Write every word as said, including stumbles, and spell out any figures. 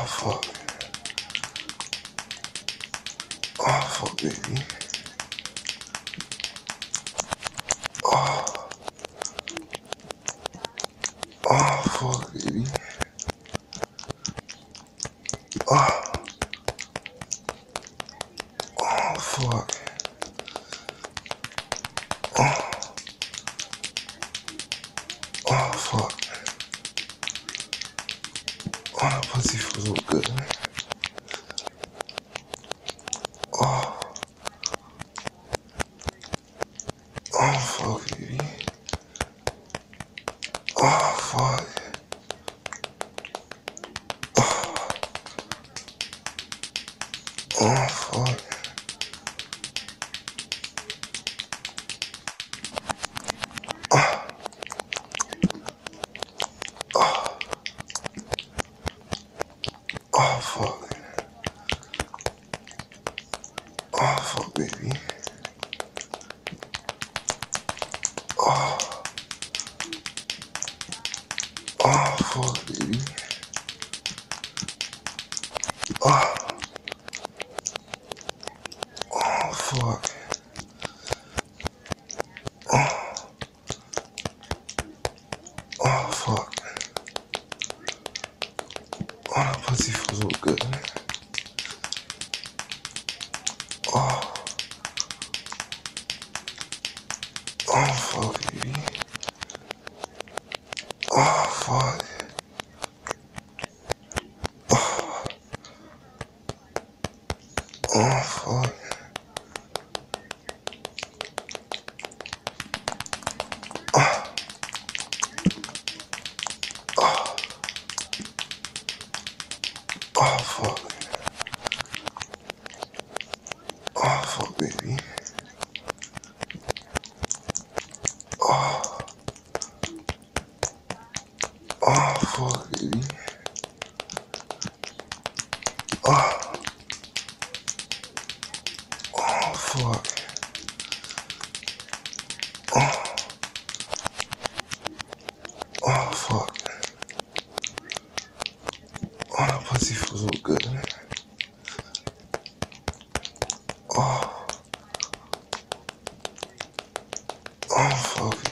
fuck. Oh, fuck, baby. Oh. Oh, fuck, baby. Oh. Oh, fuck. Oh. Oh, fuck. Oh, that pussy feels so good. Oh. Oh, fuck, baby. Oh, fuck. Oh, fuck. Oh, fuck. Oh, fuck, baby. Oh. Oh, fuck, baby. Oh. Oh, fuck. Oh. Oh, fuck. Oh, that pussy feels so good. Oh. Oh, fuck, baby. Oh, fuck. Oh, fuck. Oh, fuck. Oh, fuck, baby. Oh. Oh, fuck, baby. Oh. Oh, fuck. Oh. Oh, fuck. Oh, that pussy feels so good. Oh. Oh, fuck.